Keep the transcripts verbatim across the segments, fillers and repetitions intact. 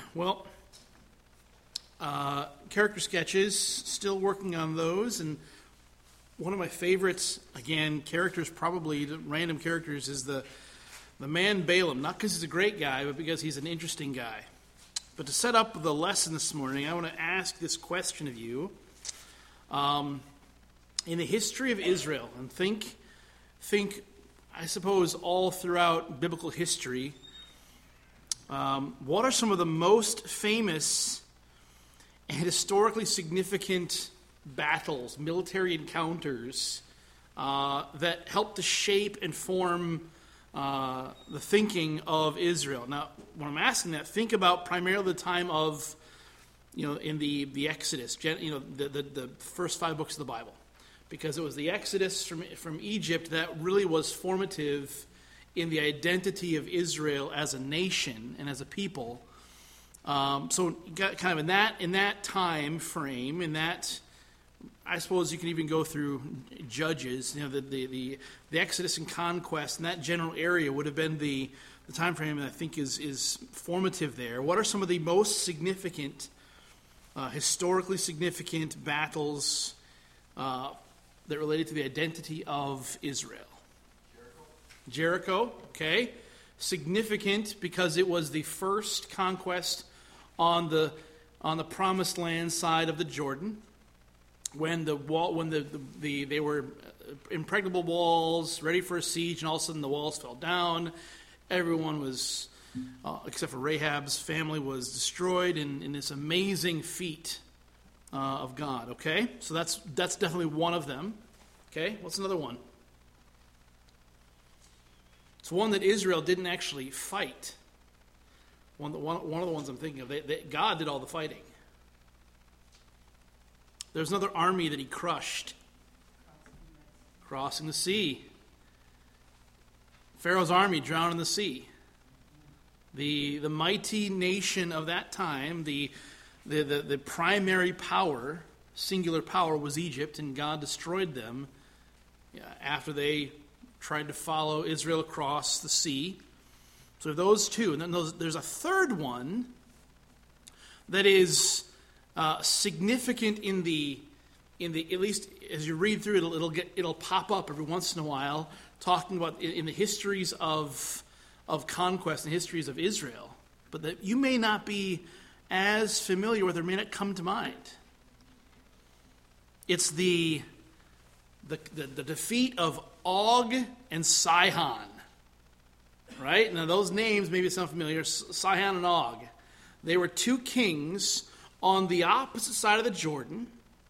Well, uh, character sketches, still working on those, and one of my favorites, again, characters, probably random characters, is the the man Balaam. Not because he's a great guy, but because he's an interesting guy. But to set up the lesson this morning, I want to ask this question of you. Um, in the history of Israel, and think, think, I suppose, all throughout biblical history, um, what are some of the most famous and historically significant battles, military encounters, uh, that helped to shape and form uh, the thinking of Israel? Now, when I'm asking that, think about primarily the time of, you know, in the, the Exodus, you know, the, the, the first five books of the Bible. Because it was the Exodus from, from Egypt that really was formative in the identity of Israel as a nation and as a people. Um, so kind of in that in that time frame, in that, I suppose you can even go through Judges, you know, the the, the, the Exodus and conquest, and that general area would have been the, the time frame that I think is, is formative there. What are some of the most significant, uh, historically significant battles uh, that related to the identity of Israel? Jericho, okay. Significant because it was the first conquest on the on the promised land side of the Jordan. When the wall, when the, the, the they were impregnable walls, ready for a siege, and all of a sudden the walls fell down. Everyone was, uh, except for Rahab's family, was destroyed in, in this amazing feat uh, of God. Okay, so that's that's definitely one of them. Okay, what's another one? It's one that Israel didn't actually fight. One, one, one of the ones I'm thinking of. They, they, God did all the fighting. There's another army that he crushed. Crossing the sea. Pharaoh's army drowned in the sea. The, the mighty nation of that time, the, the, the, the primary power, singular power, was Egypt, and God destroyed them after they tried to follow Israel across the sea. So those two. And then those, there's a third one that is uh, significant in the, in the, at least as you read through it, it'll, it'll, get, it'll pop up every once in a while, talking about in, in the histories of, of conquest and histories of Israel. But that you may not be as familiar with or may not come to mind. It's the, the, the, the defeat of Og and Sihon. Right? Now those names maybe sound familiar. Sihon and Og. They were two kings on the opposite side of the Jordan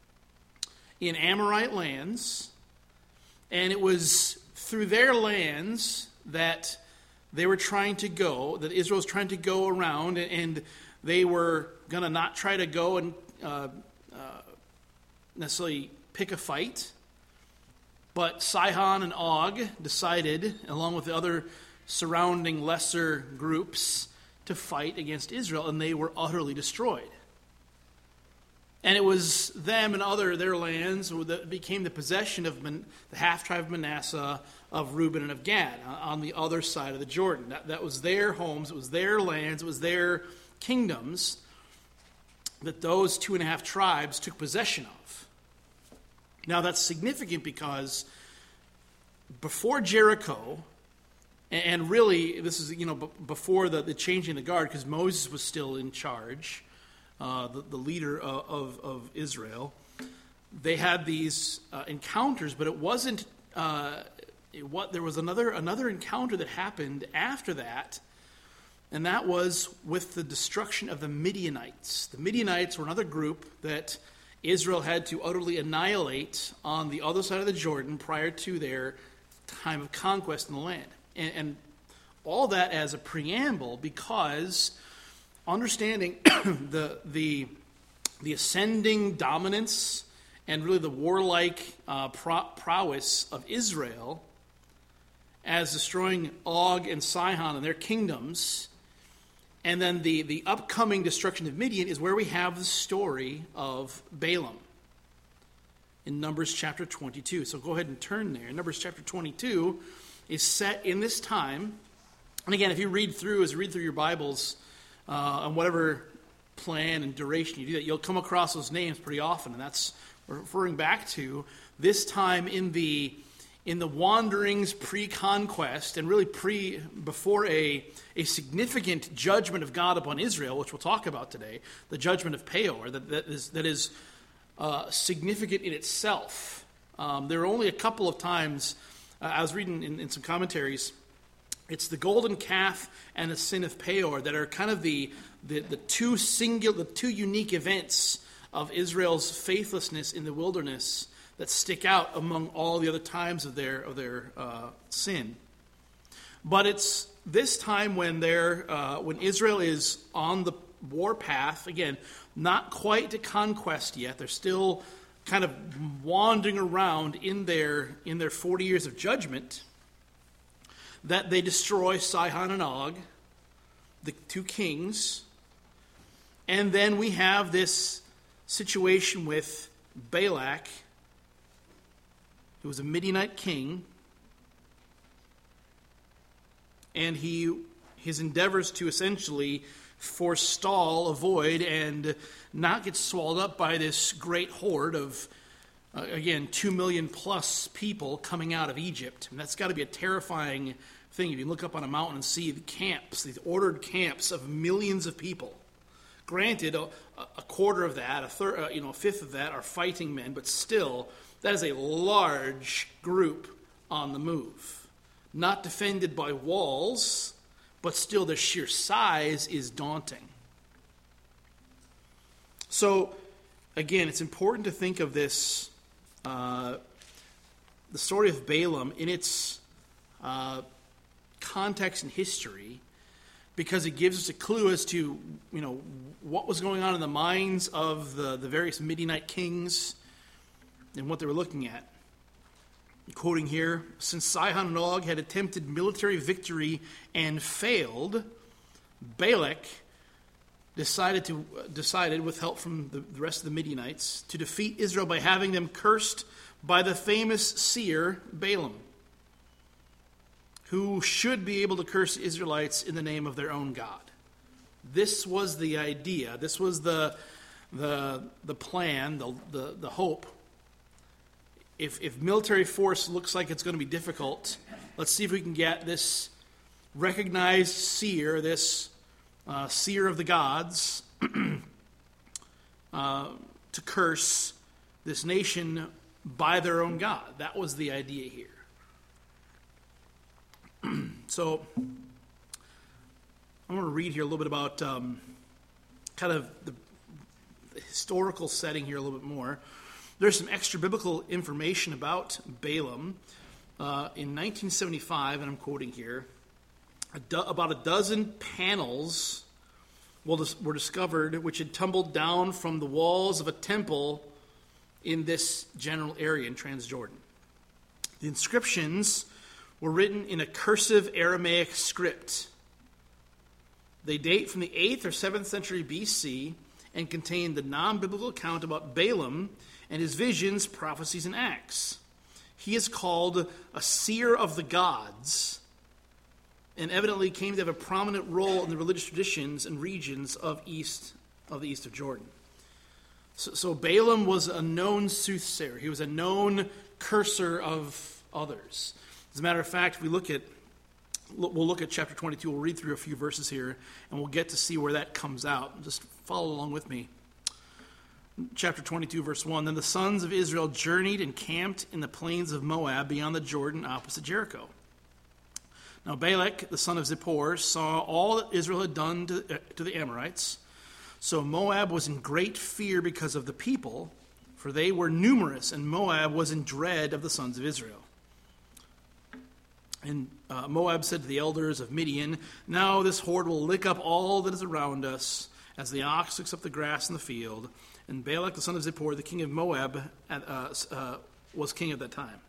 in Amorite lands. And it was through their lands that they were trying to go, that Israel was trying to go around, and they were going to not try to go and uh, uh, necessarily pick a fight. But Sihon and Og decided, along with the other surrounding lesser groups, to fight against Israel, and they were utterly destroyed. And it was them and other their lands that became the possession of Man, the half-tribe of Manasseh, of Reuben, and of Gad, on the other side of the Jordan. That, that was their homes, it was their lands, it was their kingdoms that those two and a half tribes took possession of. Now that's significant because before Jericho, and really, this is, you know, before the, the changing of the guard, because Moses was still in charge, uh, the, the leader of, of, of Israel. They had these uh, encounters, but it wasn't, uh, it, what, there was another, another encounter that happened after that, and that was with the destruction of the Midianites. The Midianites were another group that Israel had to utterly annihilate on the other side of the Jordan prior to their time of conquest in the land. And, and all that as a preamble, because understanding the the the ascending dominance and really the warlike uh, prowess of Israel as destroying Og and Sihon and their kingdoms, and then the, the upcoming destruction of Midian is where we have the story of Balaam in Numbers chapter twenty-two. So go ahead and turn there. Numbers chapter twenty-two is set in this time. And again, if you read through, as you read through your Bibles, uh, on whatever plan and duration you do that, you'll come across those names pretty often, and that's referring back to this time in the in the wanderings pre-conquest, and really pre before a a significant judgment of God upon Israel, which we'll talk about today, the judgment of Peor, that that is that is uh, significant in itself. Um, there are only a couple of times. Uh, I was reading in, in some commentaries. It's the golden calf and the sin of Peor that are kind of the the, the two singular, the two unique events of Israel's faithlessness in the wilderness that stick out among all the other times of their of their uh, sin. But it's this time when they're uh, when Israel is on the war path again, not quite to conquest yet. They're still kind of wandering around in their in their forty years of judgment. That they destroy Sihon and Og, the two kings, and then we have this situation with Balak, who was a Midianite king, and he his endeavors to essentially forestall, avoid, and not get swallowed up by this great horde of, uh, again, two million plus people coming out of Egypt. And that's got to be a terrifying thing. If you look up on a mountain and see the camps, these ordered camps of millions of people. Granted, a, a quarter of that, a third, uh, you know, a fifth of that are fighting men, but still, that is a large group on the move. Not defended by walls, but still the sheer size is daunting. So, again, it's important to think of this, uh, the story of Balaam in its uh, context and history, because it gives us a clue as to, you know, what was going on in the minds of the, the various Midianite kings and what they were looking at. Quoting here, since Sihon and Og had attempted military victory and failed, Balak decided to decided with help from the, the rest of the Midianites to defeat Israel by having them cursed by the famous seer Balaam, who should be able to curse the Israelites in the name of their own God. This was the idea. This was the the the plan, the the, the hope. If if military force looks like it's going to be difficult, let's see if we can get this recognized seer, this uh, seer of the gods, uh, to curse this nation by their own God. That was the idea here. So I'm going to read here a little bit about um, kind of the, the historical setting here a little bit more. There's some extra biblical information about Balaam. Uh, in nineteen seventy-five, and I'm quoting here, a do- about a dozen panels were discovered which had tumbled down from the walls of a temple in this general area in Transjordan. The inscriptions were written in a cursive Aramaic script. They date from the eighth or seventh century B C and contain the non-biblical account about Balaam and his visions, prophecies, and acts. He is called a seer of the gods, and evidently came to have a prominent role in the religious traditions and regions of east of the east of Jordan. So, so Balaam was a known soothsayer. He was a known curser of others. As a matter of fact, if we look at, we'll look at chapter twenty-two. We'll read through a few verses here, and we'll get to see where that comes out. Just follow along with me. Chapter twenty-two, verse one. Then the sons of Israel journeyed and camped in the plains of Moab beyond the Jordan opposite Jericho. Now Balak, the son of Zippor, saw all that Israel had done to, uh, to the Amorites. So Moab was in great fear because of the people, for they were numerous, and Moab was in dread of the sons of Israel. And uh, Moab said to the elders of Midian, now this horde will lick up all that is around us, as the ox licks up the grass in the field. And Balak, the son of Zippor, the king of Moab, uh, uh, was king at that time.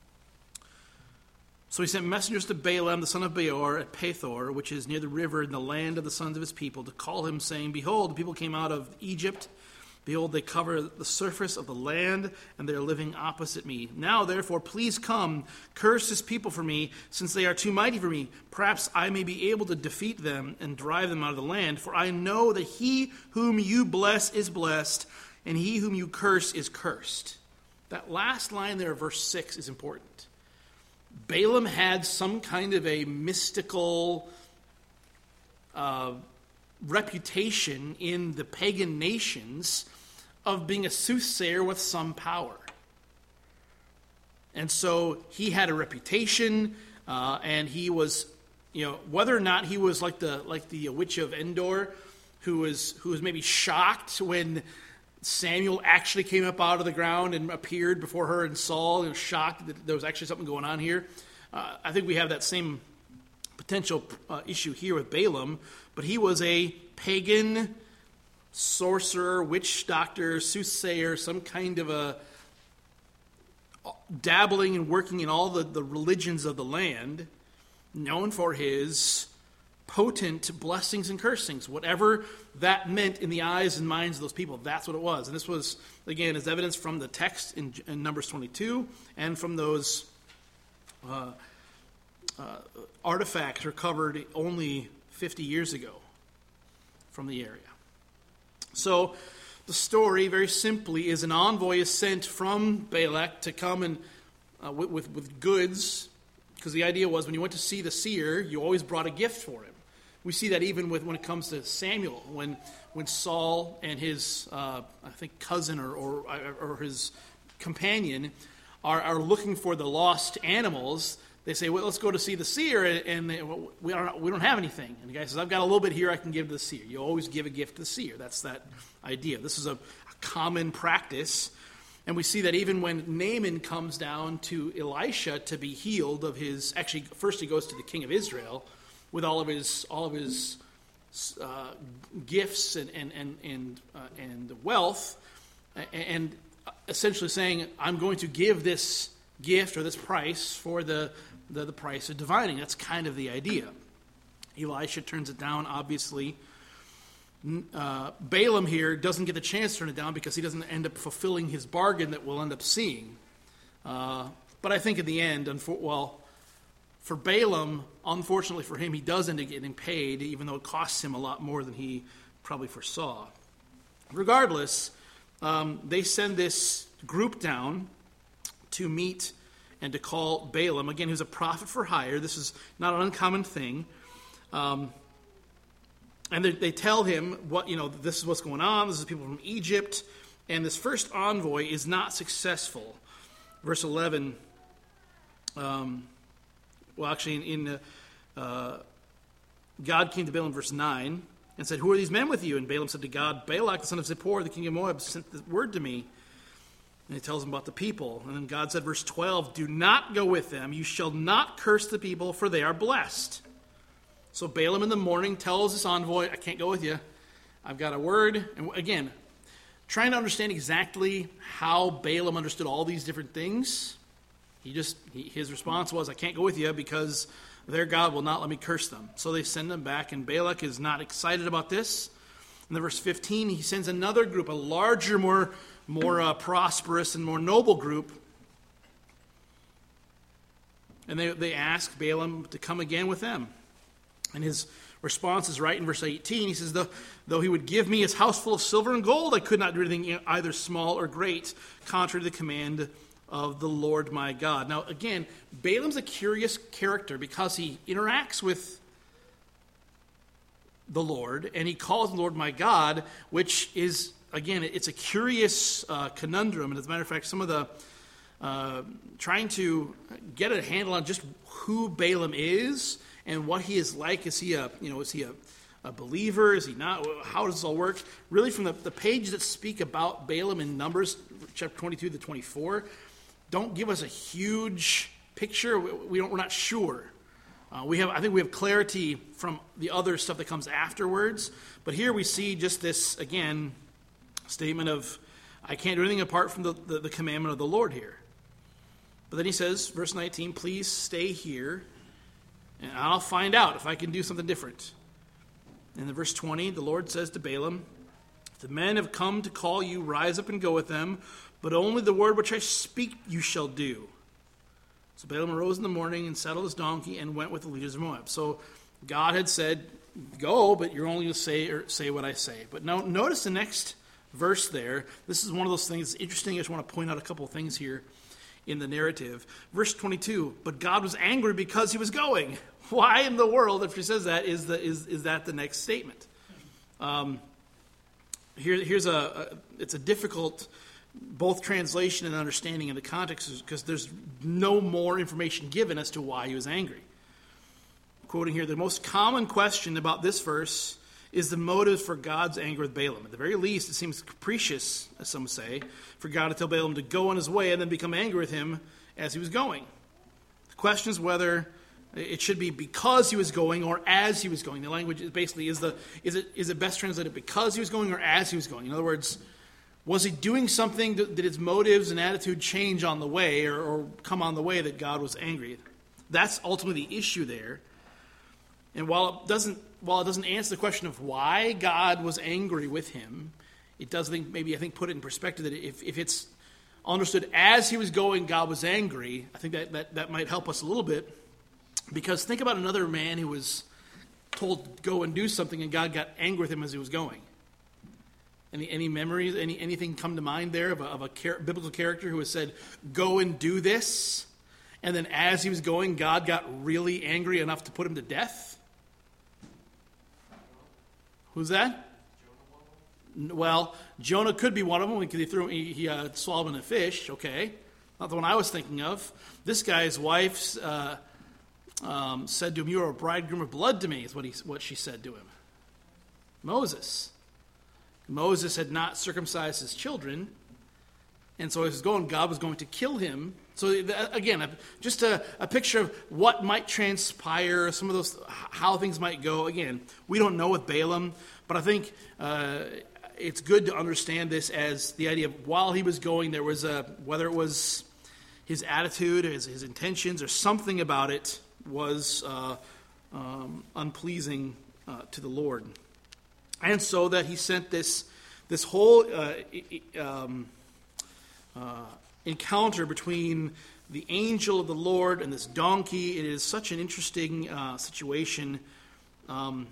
So he sent messengers to Balaam, the son of Beor, at Pethor, which is near the river in the land of the sons of his people, to call him, saying, behold, the people came out of Egypt Behold, they cover the surface of the land, and they are living opposite me. Now, therefore, please come, curse this people for me, since they are too mighty for me. Perhaps I may be able to defeat them and drive them out of the land. For I know that he whom you bless is blessed, and he whom you curse is cursed. That last line there, verse six, is important. Balaam had some kind of a mystical uh, reputation in the pagan nations of being a soothsayer with some power. And so he had a reputation, uh, and he was, you know, whether or not he was like the like the witch of Endor, who was who was maybe shocked when Samuel actually came up out of the ground and appeared before her and Saul, and was shocked that there was actually something going on here. Uh, I think we have that same potential uh, issue here with Balaam, but he was a pagan sorcerer, witch doctor, soothsayer, some kind of a dabbling and working in all the, the religions of the land, known for his potent blessings and cursings. Whatever that meant in the eyes and minds of those people, that's what it was. And this was, again, as evidence from the text in, in Numbers twenty-two and from those uh, uh, artifacts recovered only fifty years ago from the area. So the story, very simply, is an envoy is sent from Balak to come and uh, with, with, with goods, because the idea was when you went to see the seer, you always brought a gift for him. We see that even with when it comes to Samuel, when when Saul and his, uh, I think, cousin or, or or his companion are, are looking for the lost animals. They say, well, let's go to see the seer, and they, well, we, don't, we don't have anything. And the guy says, I've got a little bit here I can give to the seer. You always give a gift to the seer. That's that idea. This is a, a common practice. And we see that even when Naaman comes down to Elisha to be healed of his, actually, first he goes to the king of Israel with all of his all of his uh, gifts and and and and, uh, and wealth, and essentially saying, I'm going to give this gift or this price for the The, the price of divining. That's kind of the idea. Elisha turns it down, obviously. Uh, Balaam here doesn't get the chance to turn it down because he doesn't end up fulfilling his bargain that we'll end up seeing. Uh, but I think in the end, unfor- well, for Balaam, unfortunately for him, he does end up getting paid, even though it costs him a lot more than he probably foresaw. Regardless, um, they send this group down to meet and to call Balaam, again, who's a prophet for hire. This is not an uncommon thing. Um, and they, they tell him, what you know, this is what's going on. This is people from Egypt. And this first envoy is not successful. Verse eleven, um, well, actually, in, in uh, uh, God came to Balaam, verse nine, and said, who are these men with you? And Balaam said to God, Balak, the son of Zippor, the king of Moab, sent the word to me. And he tells them about the people. And then God said, verse twelve, do not go with them. You shall not curse the people, for they are blessed. So Balaam in the morning tells this envoy, I can't go with you. I've got a word. And again, trying to understand exactly how Balaam understood all these different things, he just he, his response was, I can't go with you because their God will not let me curse them. So they send them back, and Balak is not excited about this. In the verse fifteen, he sends another group, a larger, more more uh, prosperous and more noble group. And they, they ask Balaam to come again with them. And his response is right in verse eighteen. He says, though, though he would give me his house full of silver and gold, I could not do anything either small or great, contrary to the command of the Lord my God. Now, again, Balaam's a curious character because he interacts with the Lord, and he calls the Lord my God, which is, again, it's a curious uh, conundrum. And as a matter of fact, some of the uh, trying to get a handle on just who Balaam is and what he is like. Is he a, you know, is he a, a believer? Is he not? How does this all work? Really, from the, the pages that speak about Balaam in Numbers, chapter twenty-two to twenty-four, don't give us a huge picture. We, we don't, we're not sure. Uh, we have, I think we have clarity from the other stuff that comes afterwards. But here we see just this, again, statement of, I can't do anything apart from the, the, the commandment of the Lord here. But then he says, verse nineteen, please stay here, and I'll find out if I can do something different. And in verse twenty, the Lord says to Balaam, if the men have come to call you, rise up and go with them, but only the word which I speak you shall do. So Balaam arose in the morning and saddled his donkey and went with the leaders of Moab. So God had said, go, but you're only going to say or say what I say. But now notice the next verse there. This is one of those things that's interesting. I just want to point out a couple of things here in the narrative. Verse twenty-two, but God was angry because he was going. Why in the world, if he says that, is the is is that the next statement? Um, here, here's a, a it's a difficult both translation and understanding in the context because there's no more information given as to why he was angry. Quoting here, the most common question about this verse is the motive for God's anger with Balaam. At the very least, it seems capricious, as some say, for God to tell Balaam to go on his way and then become angry with him as he was going. The question is whether it should be because he was going or as he was going. The language is basically, is the is it is it best translated because he was going or as he was going? In other words, was he doing something that, that his motives and attitude change on the way or, or come on the way that God was angry? That's ultimately the issue there. And while it doesn't while it doesn't answer the question of why God was angry with him, it does think maybe I think put it in perspective that if, if it's understood as he was going, God was angry, I think that, that, that might help us a little bit. Because think about another man who was told to go and do something and God got angry with him as he was going. Any any memories, any anything come to mind there of a, of a char- biblical character who was said, go and do this, and then as he was going, God got really angry enough to put him to death? Who's that? Well, Jonah could be one of them because he threw he, he uh, swallowed him in a fish. Okay, not the one I was thinking of. This guy's wife uh, um, said to him, "You are a bridegroom of blood to me." Is what he what she said to him. Moses. Moses had not circumcised his children, and so as he was going, God was going to kill him. So again, just a, a picture of what might transpire, some of those, how things might go. Again, we don't know with Balaam, but I think uh, it's good to understand this as the idea of while he was going, there was a, whether it was his attitude, his, his intentions, or something about it was uh, um, unpleasing uh, to the Lord. And so that he sent this, this whole uh, um, uh, encounter between the angel of the Lord and this donkey. It is such an interesting uh, situation. Um,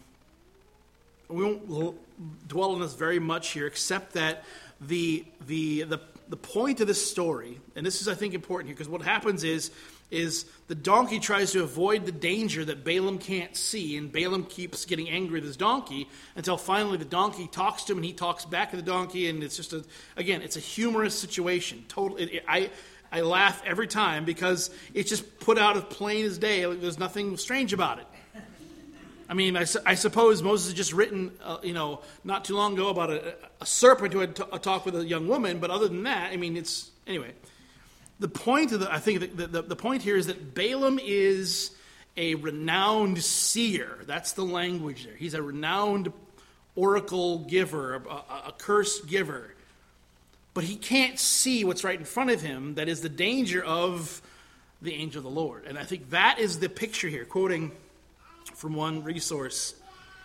we won't dwell on this very much here, except that the the the the point of this story, and this is I think important here, because what happens is is the donkey tries to avoid the danger that Balaam can't see, and Balaam keeps getting angry with his donkey until finally the donkey talks to him, and he talks back to the donkey, and it's just a again, it's a humorous situation. Total, it, it, I I laugh every time because it's just put out as plain as day. There's nothing strange about it. I mean, I, I suppose Moses had just written, uh, you know, not too long ago about a, a serpent who had t- a talk with a young woman, but other than that, I mean, it's anyway. The point of the, I think the, the, the point here is that Balaam is a renowned seer. That's the language there. He's a renowned oracle giver, a, a, a curse giver. But he can't see what's right in front of him. That is the danger of the angel of the Lord. And I think that is the picture here, quoting from one resource.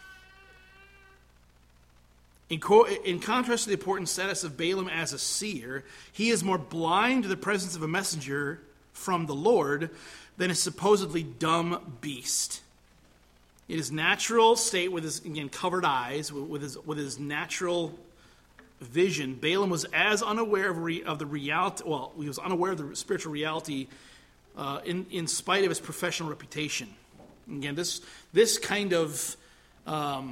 In, co- in contrast to the important status of Balaam as a seer, he is more blind to the presence of a messenger from the Lord than a supposedly dumb beast. In his natural state, with his again covered eyes, with his with his natural vision, Balaam was as unaware of, re, of the reality. Well, he was unaware of the spiritual reality, uh, in in spite of his professional reputation. Again, this this kind of um,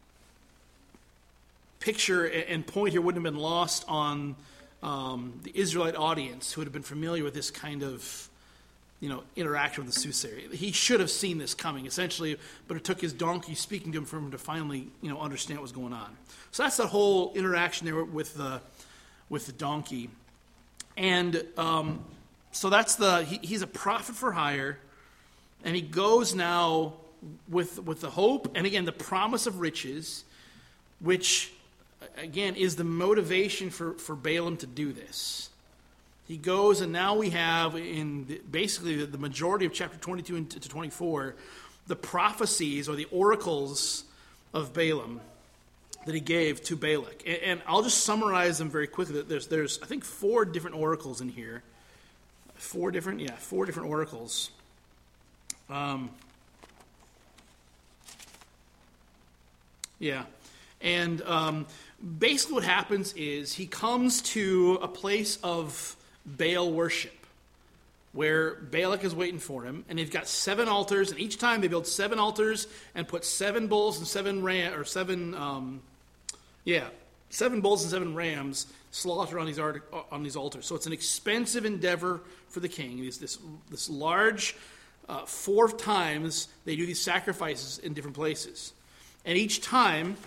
picture and point here wouldn't have been lost on um, the Israelite audience who would have been familiar with this kind of, you know, interaction with the soothsayer. He should have seen this coming, essentially, but it took his donkey speaking to him for him to finally, you know, understand what was going on. So that's the whole interaction there with the with the donkey, and um, so that's the he, he's a prophet for hire. And he goes now with with the hope, and again, the promise of riches, which, again, is the motivation for, for Balaam to do this. He goes, and now we have, in the, basically the, the majority of chapter twenty-two to twenty-four, the prophecies or the oracles of Balaam that he gave to Balak. And, and I'll just summarize them very quickly. There's, there's, I think, four different oracles in here. Four different, yeah, four different oracles. Um, yeah. And um, basically what happens is he comes to a place of Baal worship, where Balak is waiting for him, and they've got seven altars, and each time they build seven altars and put seven bulls and seven ram or seven, um, yeah, seven bulls and seven rams slaughtered on these art, on these altars. So it's an expensive endeavor for the king. This this this large, uh, four times they do these sacrifices in different places, and each time,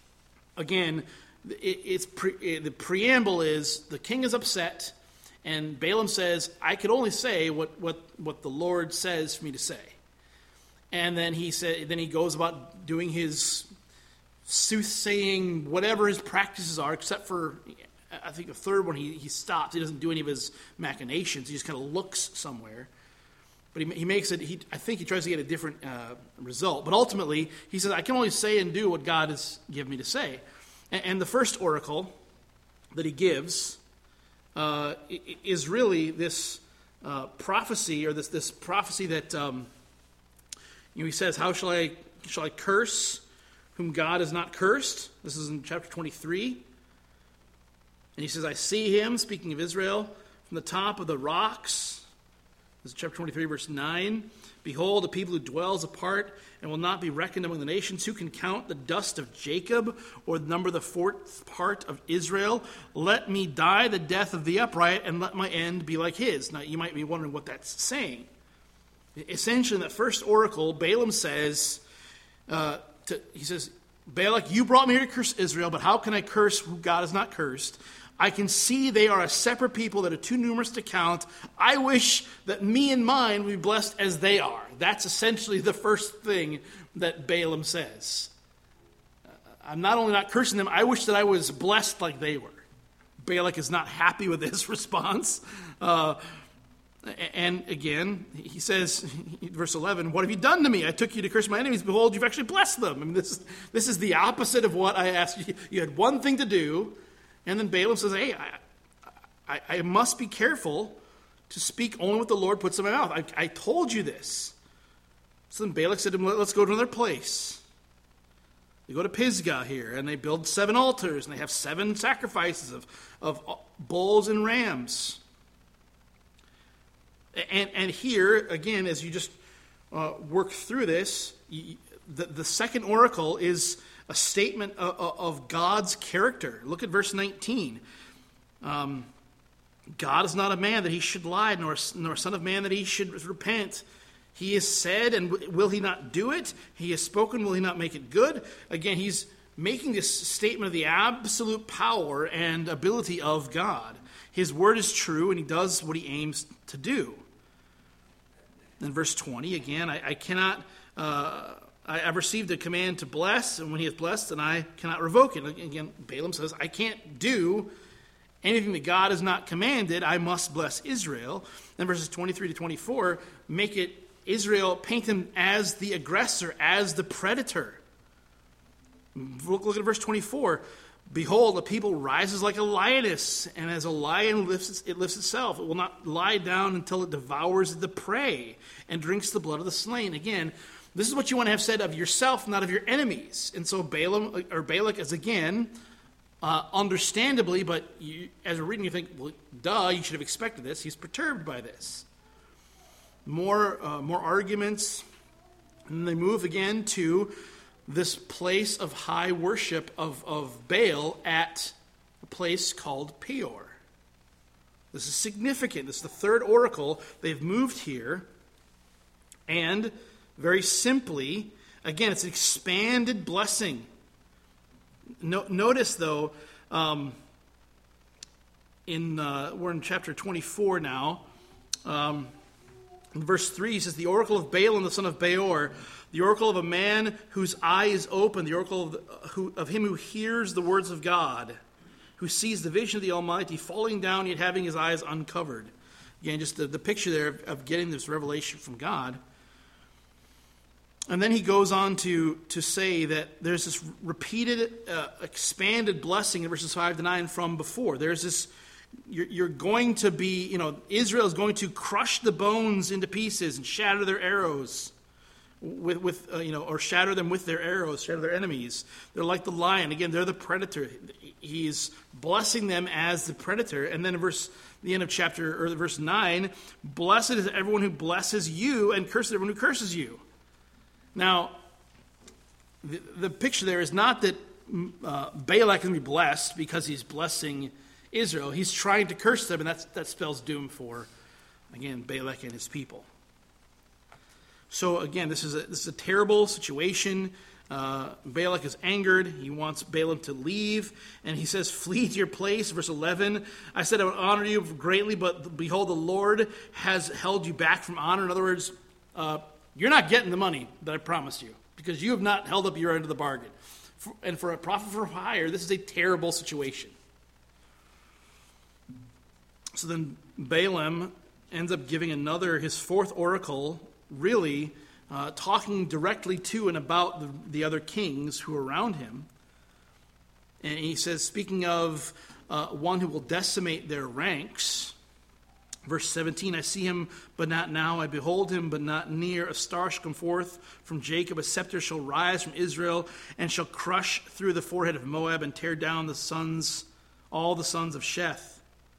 again, it, it's pre, the preamble is the king is upset. And Balaam says, I could only say what, what, what the Lord says for me to say. And then he said, then he goes about doing his soothsaying, whatever his practices are, except for, I think the third one, he, he stops. He doesn't do any of his machinations. He just kind of looks somewhere. But he, he makes it, he, I think he tries to get a different uh, result. But ultimately, he says, I can only say and do what God has given me to say. And, and the first oracle that he gives Uh, is really this uh, prophecy, or this this prophecy that um, you know, he says, "How shall I shall I curse whom God has not cursed?" This is in chapter twenty-three, and he says, "I see him," speaking of Israel, "from the top of the rocks." This is chapter twenty-three, verse nine. "Behold, a people who dwells apart and will not be reckoned among the nations. Who can count the dust of Jacob, or number the fourth part of Israel? Let me die the death of the upright, and let my end be like his." Now, you might be wondering what that's saying. Essentially, in that first oracle, Balaam says, uh, to, he says, "Balak, you brought me here to curse Israel, but how can I curse who God has not cursed? I can see they are a separate people that are too numerous to count. I wish that me and mine would be blessed as they are." That's essentially the first thing that Balaam says. I'm not only not cursing them, I wish that I was blessed like they were. Balak is not happy with this response. Uh, and again, he says, verse eleven, "What have you done to me? I took you to curse my enemies. Behold, you've actually blessed them." I mean, this, this is the opposite of what I asked you. You had one thing to do. And then Balaam says, hey, I, I, I must be careful to speak only what the Lord puts in my mouth. I, I told you this. So then Balak said to him, let's go to another place. They go to Pisgah here, and they build seven altars, and they have seven sacrifices of, of bulls and rams. And, and here, again, as you just uh, work through this, you, the, the second oracle is a statement of, of God's character. Look at verse nineteen. Um, God is not a man that he should lie, nor, nor a son of man that he should repent. He has said, and will he not do it? He has spoken, will he not make it good? Again, he's making this statement of the absolute power and ability of God. His word is true, and he does what he aims to do. Then verse twenty, again, I, I cannot... Uh, I have received a command to bless, and when he has blessed, and I cannot revoke it. Again, Balaam says, I can't do anything that God has not commanded. I must bless Israel. Then verses twenty-three to twenty-four make it Israel, paint him as the aggressor, as the predator. Look, look at verse twenty-four. "Behold, the people rises like a lioness, and as a lion lifts it lifts itself. It will not lie down until it devours the prey and drinks the blood of the slain." Again, this is what you want to have said of yourself, not of your enemies. And so Balaam, or Balak is again, uh, understandably, but you, as we're reading, you think, well, duh, you should have expected this. He's perturbed by this. More, uh, more arguments. And they move again to this place of high worship of, of Baal at a place called Peor. This is significant. This is the third oracle. They've moved here. And very simply, again, it's an expanded blessing. No, notice, though, um, in uh, we're in chapter twenty-four now. Um, in verse three, he says, "The oracle of Balaam, the son of Beor, the oracle of a man whose eye is open, the oracle of, the, who, of him who hears the words of God, who sees the vision of the Almighty, falling down yet having his eyes uncovered." Again, just the, the picture there of, of getting this revelation from God. And then he goes on to, to say that there's this repeated, uh, expanded blessing in verses five to nine from before. There's this, you're, you're going to be, you know, Israel is going to crush the bones into pieces and shatter their arrows with, with uh, you know, or shatter them with their arrows, shatter their enemies. They're like the lion. Again, they're the predator. He's blessing them as the predator. And then in verse, the end of chapter, or verse nine, blessed is everyone who blesses you and cursed everyone who curses you. Now, the, the picture there is not that uh, Balak can be blessed because he's blessing Israel. He's trying to curse them, and that's, that spells doom for, again, Balak and his people. So, again, this is a, this is a terrible situation. Uh, Balak is angered. He wants Balaam to leave, and he says, flee to your place. Verse eleven, I said I would honor you greatly, but behold, the Lord has held you back from honor. In other words, uh, you're not getting the money that I promised you because you have not held up your end of the bargain. For, and for a prophet for hire, this is a terrible situation. So then Balaam ends up giving another, his fourth oracle, really uh, talking directly to and about the, the other kings who are around him. And he says, speaking of uh, one who will decimate their ranks, verse seventeen, I see him, but not now. I behold him, but not near. A star shall come forth from Jacob. A scepter shall rise from Israel, and shall crush through the forehead of Moab, and tear down the sons, all the sons of Sheth.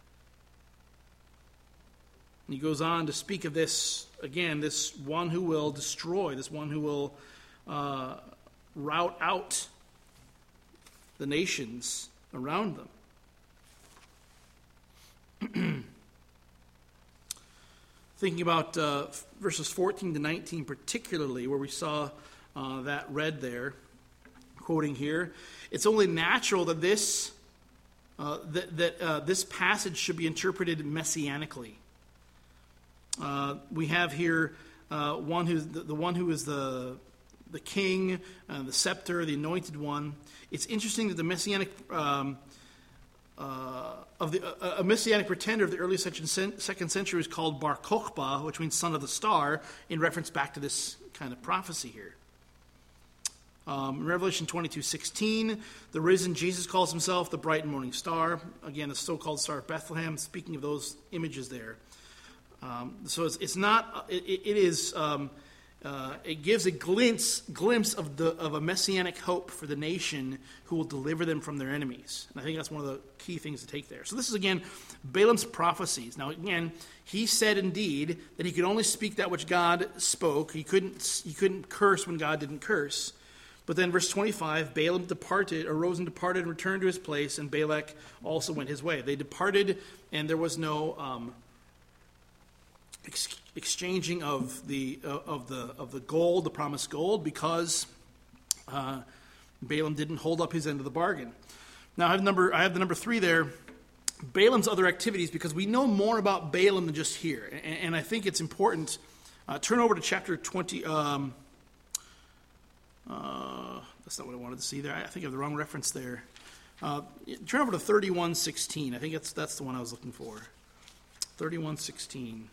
And he goes on to speak of this, again, this one who will destroy, this one who will uh, rout out the nations around them. Thinking about uh, verses fourteen to nineteen particularly, where we saw uh, that read there, quoting here, it's only natural that this uh, that, that uh, this passage should be interpreted messianically. Uh, we have here uh, one who's the, the one who is the the king, uh, the scepter, the anointed one. It's interesting that the messianic um, uh, of the uh, a messianic pretender of the early second century is called Bar Kokhba, which means son of the star, in reference back to this kind of prophecy here. Um, in Revelation twenty-two sixteen, the risen Jesus calls himself the bright and morning star. Again, the so-called Star of Bethlehem. Speaking of those images there. Um, so it's, it's not, it, it is, um, uh, it gives a glimpse, glimpse of the of a messianic hope for the nation who will deliver them from their enemies. And I think that's one of the key things to take there. So this is, again, Balaam's prophecies. Now, again, he said indeed that he could only speak that which God spoke. He couldn't, he couldn't curse when God didn't curse. But then verse twenty-five, Balaam departed, arose and departed and returned to his place, and Balak also went his way. They departed, and there was no Um, Ex- exchanging of the uh, of the of the gold, the promised gold, because uh, Balaam didn't hold up his end of the bargain. Now I have number I have the number three there, Balaam's other activities, because we know more about Balaam than just here, and, and I think it's important. Uh, turn over to chapter twenty. Um, uh, that's not what I wanted to see there. I think I have the wrong reference there. Uh, turn over to thirty-one sixteen. I think that's that's the one I was looking for. thirty-one sixteen.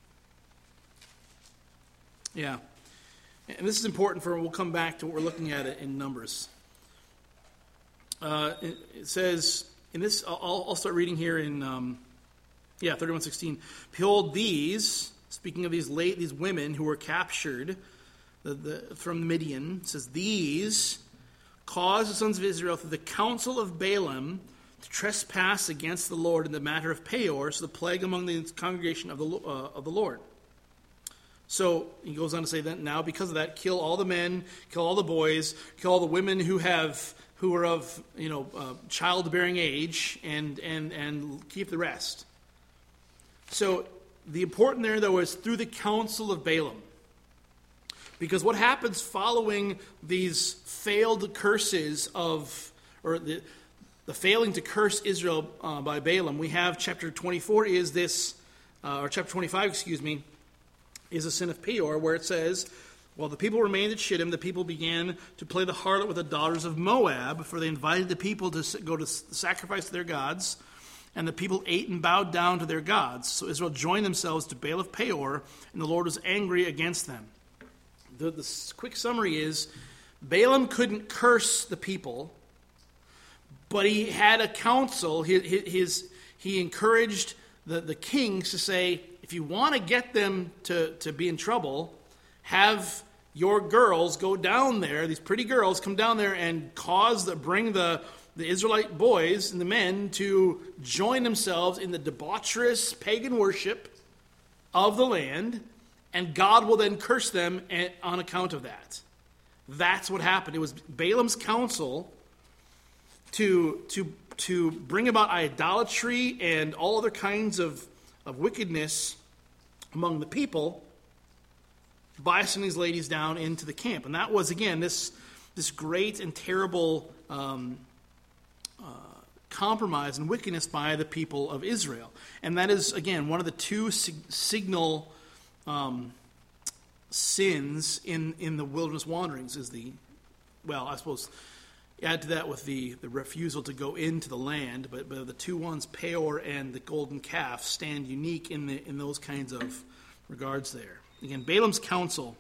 Yeah, and this is important for, we'll come back to what we're looking at it in Numbers. Uh, it, it says, in this, I'll, I'll start reading here in, um, yeah, thirty-one sixteen. Behold, these, speaking of these late, these women who were captured the, the, from Midian, it says, these caused the sons of Israel through the counsel of Balaam to trespass against the Lord in the matter of Peor, so the plague among the congregation of the uh, of the Lord. So he goes on to say that now, because of that, kill all the men, kill all the boys, kill all the women who have who are of you know uh, childbearing age, and and and keep the rest. So the important there, though, is through the counsel of Balaam, because what happens following these failed curses of or the the failing to curse Israel uh, by Balaam, we have chapter twenty-four is this uh, or chapter twenty-five, excuse me. Is a sin of Peor, where it says, while the people remained at Shittim, the people began to play the harlot with the daughters of Moab, for they invited the people to go to sacrifice to their gods, and the people ate and bowed down to their gods. So Israel joined themselves to Baal of Peor, and the Lord was angry against them. The, the quick summary is Balaam couldn't curse the people, but he had a council. His, his, he encouraged the, the kings to say, if you want to get them to, to be in trouble, have your girls go down there, these pretty girls come down there and cause the, bring the, the Israelite boys and the men to join themselves in the debaucherous pagan worship of the land, and God will then curse them on account of that. That's what happened. It was Balaam's counsel to, to, to bring about idolatry and all other kinds of, of wickedness among the people by sending these ladies down into the camp. And that was, again, this, this great and terrible um, uh, compromise and wickedness by the people of Israel. And that is, again, one of the two sig- signal um, sins in, in the wilderness wanderings is the, well, I suppose, add to that with the, the refusal to go into the land, but, but the two ones, Peor and the golden calf, stand unique in the in those kinds of regards there. Again, Balaam's counsel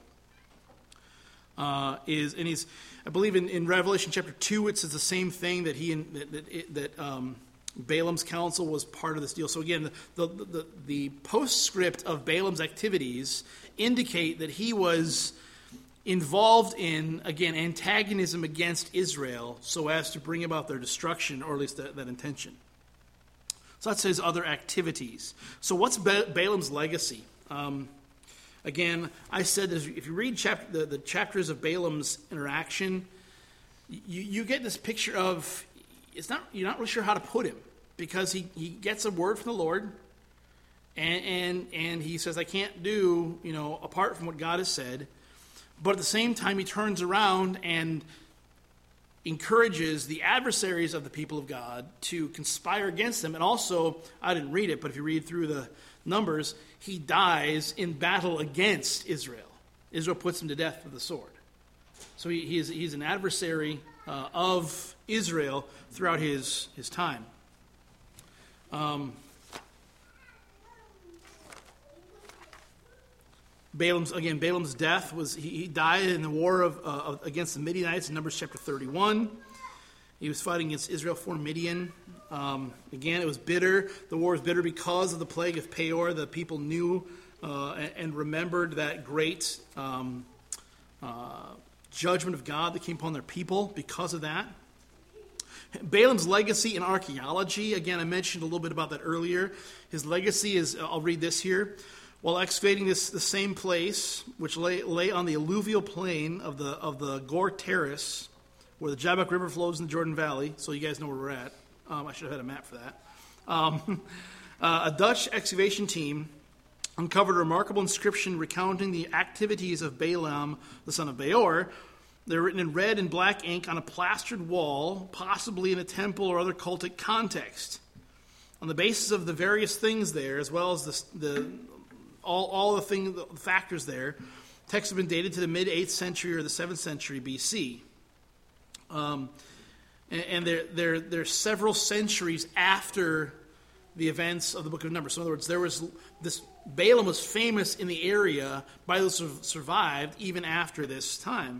uh, is, and he's, I believe in, in Revelation chapter two, it says the same thing, that he that that, that um, Balaam's counsel was part of this deal. So again, the, the, the, the postscript of Balaam's activities indicate that he was involved in, again, antagonism against Israel so as to bring about their destruction, or at least that, that intention. So that's his other activities. So what's ba- Balaam's legacy? Um, again, I said that if you read chapter, the, the chapters of Balaam's interaction, you, you get this picture of, it's not you're not really sure how to put him, because he, he gets a word from the Lord, and, and and he says, I can't do, you know, apart from what God has said. But at the same time, he turns around and encourages the adversaries of the people of God to conspire against them. And also, I didn't read it, but if you read through the Numbers, he dies in battle against Israel. Israel puts him to death with the sword. So he, he is, he's an adversary uh, of Israel throughout his, his time. Um, Balaam's, again, Balaam's death was, he, he died in the war of, uh, against the Midianites in Numbers chapter thirty-one. He was fighting against Israel for Midian. Um, again, it was bitter. The war was bitter because of the plague of Peor. The people knew uh, and, and remembered that great um, uh, judgment of God that came upon their people because of that. Balaam's legacy in archaeology, again, I mentioned a little bit about that earlier. His legacy is, I'll read this here. While excavating this the same place, which lay, lay on the alluvial plain of the of the Gore Terrace, where the Jabbok River flows in the Jordan Valley, so you guys know where we're at. Um, I should have had a map for that. Um, uh, a Dutch excavation team uncovered a remarkable inscription recounting the activities of Balaam, the son of Beor. They're written in red and black ink on a plastered wall, possibly in a temple or other cultic context. On the basis of the various things there, as well as the, the all, all the, thing, the factors there, texts have been dated to the mid-eighth century or the seventh century B C. Um, and and they're, they're, they're several centuries after the events of the book of Numbers. So in other words, there was this, Balaam was famous in the area by those who survived even after this time.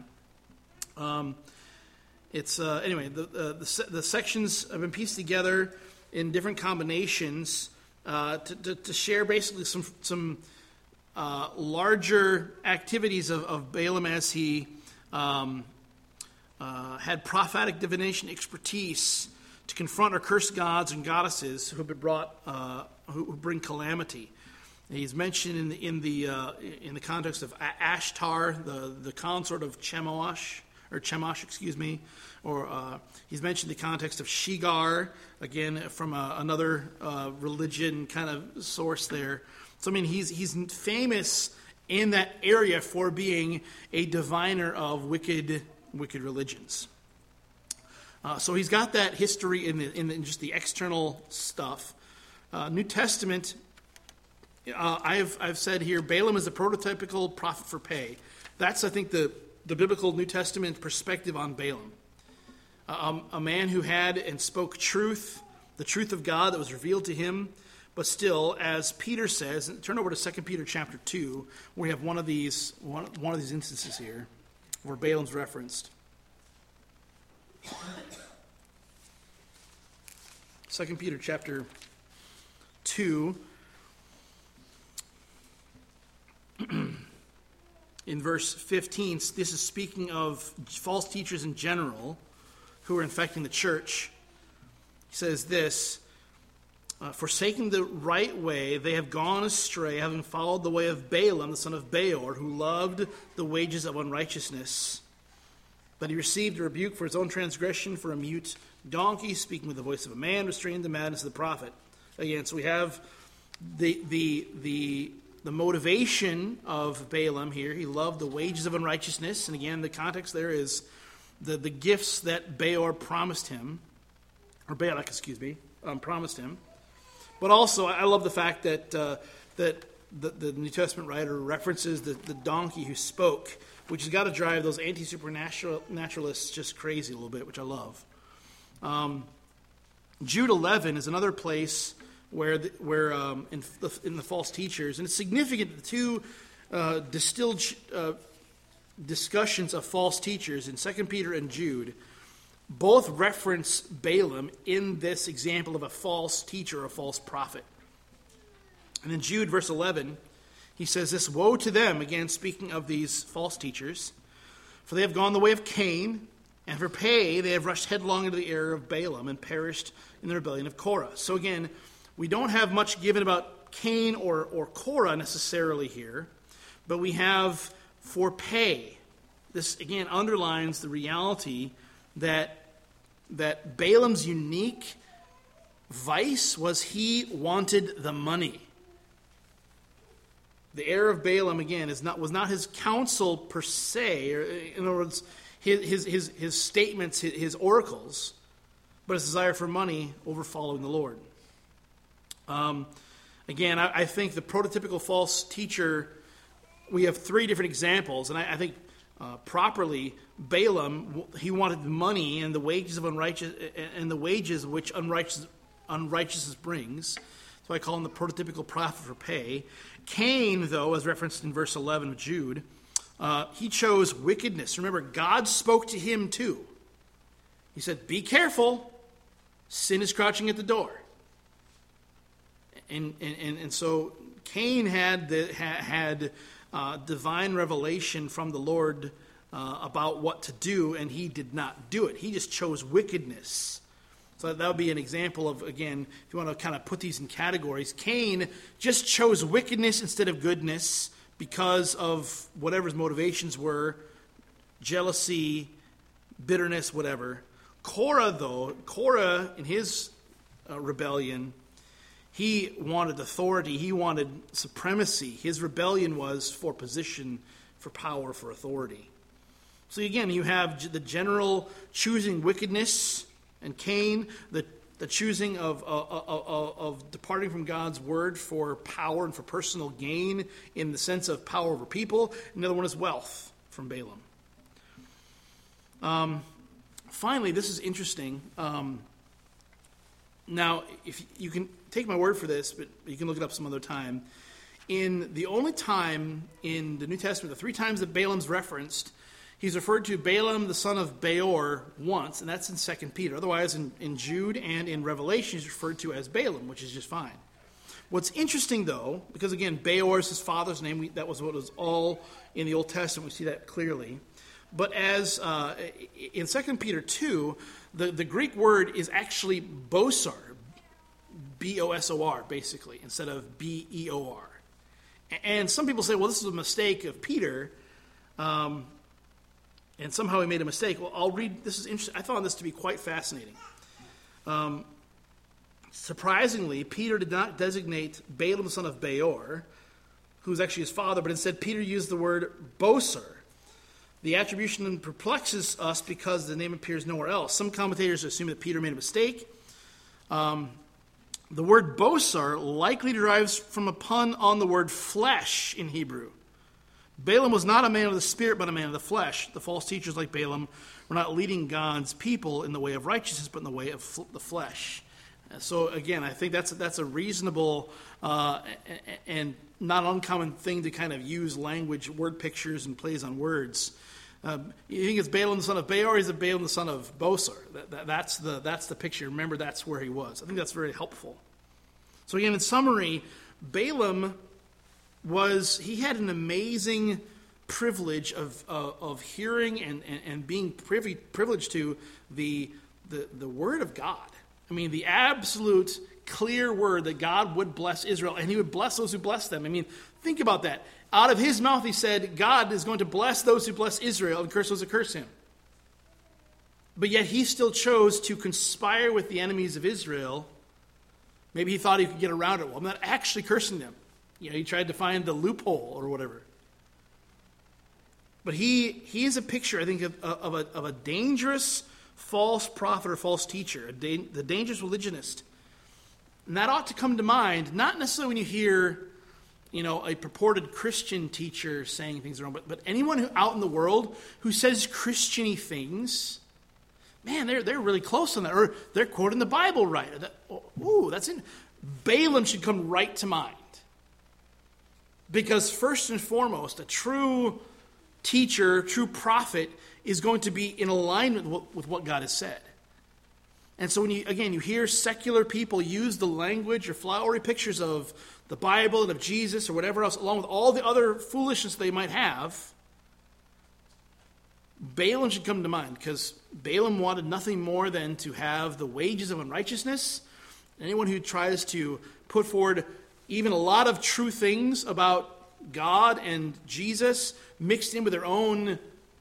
Um, it's uh, anyway, the, uh, the the sections have been pieced together in different combinations uh, to, to, to share basically some some uh, larger activities of, of Balaam as he um, uh, had prophetic divination expertise to confront or curse gods and goddesses who have been brought uh, who, who bring calamity. He's mentioned in the in the uh, in the context of Ashtar, the the consort of Chemosh. Or Chemosh, excuse me, or uh, he's mentioned the context of Shigar, again from a, another uh, religion kind of source there. So I mean, he's he's famous in that area for being a diviner of wicked wicked religions. Uh, so he's got that history in the, in, the, in just the external stuff. Uh, New Testament, uh, I've I've said here, Balaam is a prototypical prophet for pay. That's I think the the biblical New Testament perspective on Balaam. Um, a man who had and spoke truth, the truth of God that was revealed to him, But still, as Peter says, turn over to Second Peter chapter two, where we have one of these one, one of these instances here where Balaam's referenced. Second Peter chapter two, in verse fifteen, this is speaking of false teachers in general who are infecting the church. He says this, uh, forsaking the right way, they have gone astray, having followed the way of Balaam, the son of Beor, who loved the wages of unrighteousness. But he received a rebuke for his own transgression, for a mute donkey, speaking with the voice of a man, restrained the madness of the prophet. Again, so we have the the the the motivation of Balaam here. He loved the wages of unrighteousness, and again, the context there is the, the gifts that Beor promised him, or Balak, excuse me, um, promised him. But also, I love the fact that uh, that the, the New Testament writer references the, the donkey who spoke, which has got to drive those anti-supernaturalists just crazy a little bit, which I love. Um, Jude eleven is another place where the, where um, in, the, in the false teachers, and it's significant, the two uh, distilled uh, discussions of false teachers in Second Peter and Jude both reference Balaam in this example of a false teacher, a false prophet. And in Jude, verse eleven, he says this, woe to them, again speaking of these false teachers, for they have gone the way of Cain, and for pay they have rushed headlong into the error of Balaam and perished in the rebellion of Korah. So again, we don't have much given about Cain or, or Korah necessarily here, but we have for pay. This again underlines the reality that, that Balaam's unique vice was he wanted the money. The error of Balaam, again, is not was not his counsel per se, or in other words, his his his, his statements, his, his oracles, but his desire for money over following the Lord. Um, again, I, I think the prototypical false teacher, we have three different examples, and I, I think uh, properly, Balaam, he wanted money and the wages of unrighteous and the wages which unrighteous unrighteousness brings. So I call him the prototypical prophet for pay. Cain, though, as referenced in verse eleven of Jude, uh, he chose wickedness. Remember, God spoke to him too. He said, be careful, sin is crouching at the door. And and, and so Cain had the, had uh, divine revelation from the Lord uh, about what to do, and he did not do it. He just chose wickedness. So that would be an example of, again, if you want to kind of put these in categories, Cain just chose wickedness instead of goodness because of whatever his motivations were, jealousy, bitterness, whatever. Korah, though, Korah in his uh, rebellion, he wanted authority. He wanted supremacy. His rebellion was for position, for power, for authority. So again, you have the general choosing wickedness, and Cain, the, the choosing of, of, of, of departing from God's word for power and for personal gain in the sense of power over people. Another one is wealth from Balaam. Um, finally, this is interesting. Um, now, if you can take my word for this, but you can look it up some other time. In the only time in the New Testament, the three times that Balaam's referenced, he's referred to Balaam, the son of Beor, once, and that's in Second Peter. Otherwise, in, in Jude and in Revelation, he's referred to as Balaam, which is just fine. What's interesting, though, because again, Beor is his father's name. We, that was what was all in the Old Testament. We see that clearly. But as uh, in Second Peter two, the, the Greek word is actually Bosor, B O S O R, basically, instead of B E O R. And some people say, well, this is a mistake of Peter, um, and somehow he made a mistake. Well, I'll read. This is interesting. I found this to be quite fascinating. Um, surprisingly, Peter did not designate Balaam, the son of Beor, who was actually his father, but instead Peter used the word Bosor. The attribution perplexes us because the name appears nowhere else. Some commentators assume that Peter made a mistake. Um, the word Bosor likely derives from a pun on the word flesh in Hebrew. Balaam was not a man of the spirit, but a man of the flesh. The false teachers like Balaam were not leading God's people in the way of righteousness, but in the way of fl- the flesh. So again, I think that's that's a reasonable uh, and not uncommon thing to kind of use language, word pictures, and plays on words. Um, you think it's Balaam the son of Beor, or is it Balaam the son of Bosor? That, that, that's the that's the picture. Remember, that's where he was. I think that's very helpful. So again, in summary, Balaam was he had an amazing privilege of uh, of hearing and, and, and being privy, privileged to the, the the word of God. I mean, the absolute clear word that God would bless Israel, and he would bless those who bless them. I mean, think about that. Out of his mouth he said, God is going to bless those who bless Israel and curse those who curse him. But yet he still chose to conspire with the enemies of Israel. Maybe he thought he could get around it. Well, I'm not actually cursing them. You know, he tried to find the loophole or whatever. But he he is a picture, I think, of, of, a, of a dangerous false prophet or false teacher, a da- the dangerous religionist. And that ought to come to mind, not necessarily when you hear, you know, a purported Christian teacher saying things wrong, but, but anyone who out in the world who says Christian-y things, man, they're they're really close on that, or they're quoting the Bible right. Or that, ooh, that's in. Balaam should come right to mind. Because first and foremost, a true teacher, true prophet, is going to be in alignment with what, with what God has said. And so when you, again, you hear secular people use the language or flowery pictures of the Bible and of Jesus or whatever else, along with all the other foolishness they might have, Balaam should come to mind, because Balaam wanted nothing more than to have the wages of unrighteousness. Anyone who tries to put forward even a lot of true things about God and Jesus mixed in with their own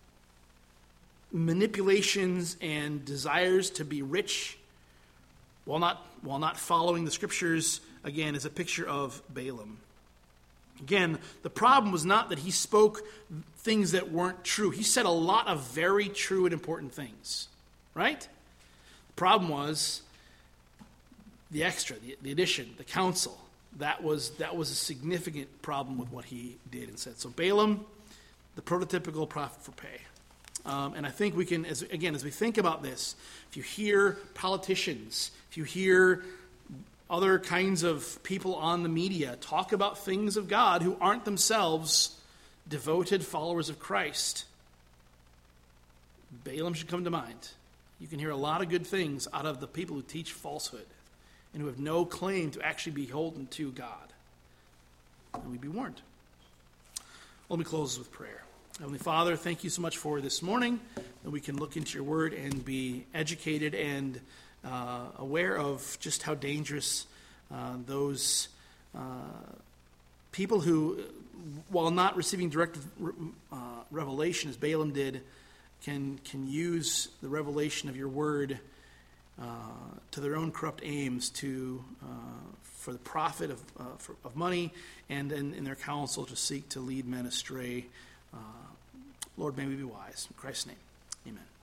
manipulations and desires to be rich while not while not following the scriptures, again, is a picture of Balaam. Again, the problem was not that he spoke things that weren't true. He said a lot of very true and important things, right? The problem was the extra, the, the addition, the counsel. That was that was a significant problem with what he did and said. So Balaam, the prototypical prophet for pay. Um, and I think we can, as again, as we think about this, if you hear politicians, if you hear other kinds of people on the media talk about things of God who aren't themselves devoted followers of Christ, Balaam should come to mind. You can hear a lot of good things out of the people who teach falsehood and who have no claim to actually be beholden to God. And we'd be warned. Let me close with prayer. Heavenly Father, thank you so much for this morning, that we can look into your word and be educated and uh, aware of just how dangerous uh, those uh, people who, while not receiving direct uh, revelation as Balaam did, can can use the revelation of your word uh, to their own corrupt aims, to uh, for the profit of uh, for, of money, and in, in their counsel to seek to lead men astray. Uh, Lord, may we be wise. In Christ's name, amen.